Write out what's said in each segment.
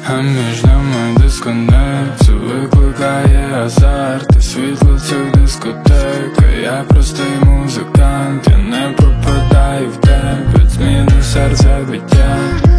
А між нами дисконект, це викликає азарт і світло цих дискотек. А я простий музикант, я не пропадаю в темпі, зміни серця биття.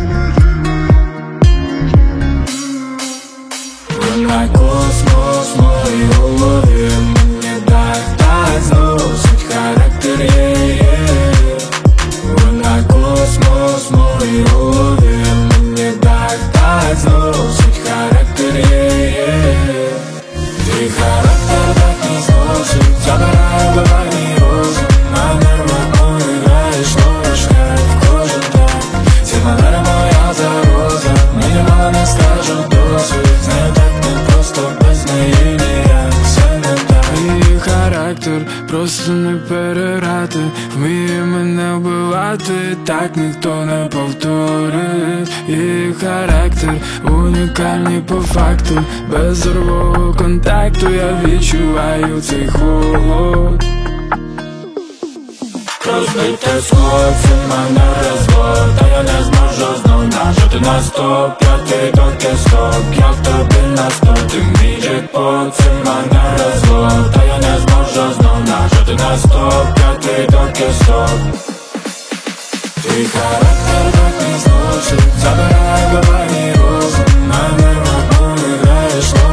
Вона космос в моїй голові, мені так зносить характер її. Вона космос в моїй голові, мені так зносить характер її. Твій характер так не зносить, забирає глобальний розум. На нервах мої граєш ложка в кожен день. Ці манери моя загроза, мені мало не скажу досвід. Знаю так не просто, без неї ніяк все не так. Її характер просто не переграти, вміє мене вбивати, так ніхто не повторить. Її характер унікальний по факту, без зорового контакту я відчуваю цей холод. Розбите скло, це мене розвод, та я не зможу знов нажати на стоп. П'ятий доки стоп, я в тобі на сто. Ти мій джекпот, це мене розвод, та я не зможу знов нажати на стоп. П'ятий доки стоп. Твій характер так не зносить, забирає глобальний розум. На нервах мої граєш